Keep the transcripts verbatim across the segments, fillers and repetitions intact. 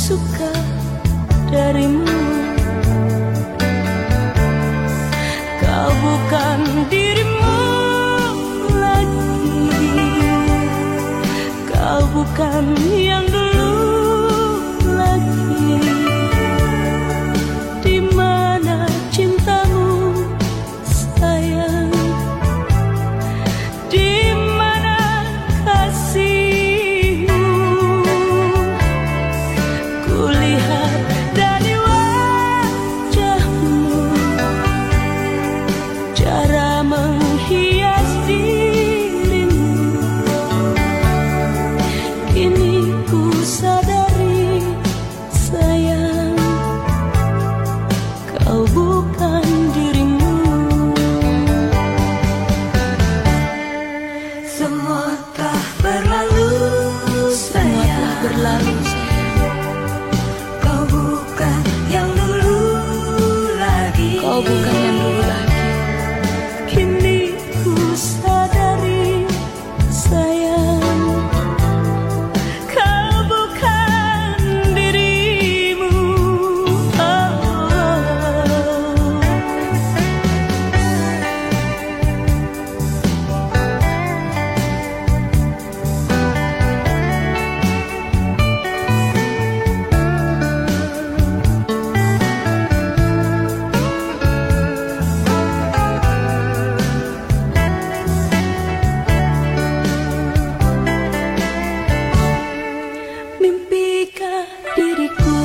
suka darimu. Kau bukan dirimu lagi, kau bukan yang dulu lagi. Di mana cintamu sayang? Di mana kasihmu? Kulihat dari wajahmu cara menghias dirimu. Kini ku sadari sayang, kau bukan dirimu. Semua telah berlalu sayang, Berlalu sayang, kau bukan yang dulu lagi. kau bukan yang dulu lagi. Kini ku sadari sayang, kau bukan dirimu. Oh. Mimpikah diriku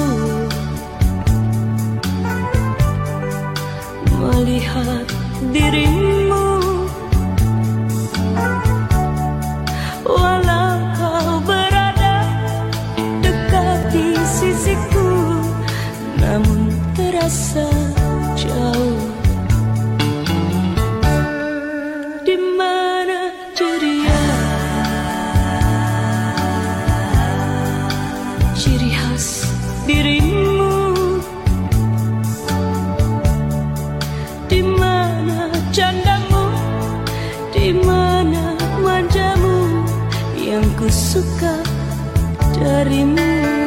melihat dirimu, walau kau berada dekat di sisiku, namun terasa jauh. Di mana ceria, ciri khas dirimu? Di mana candamu? Di mana manjamu yang ku suka darimu?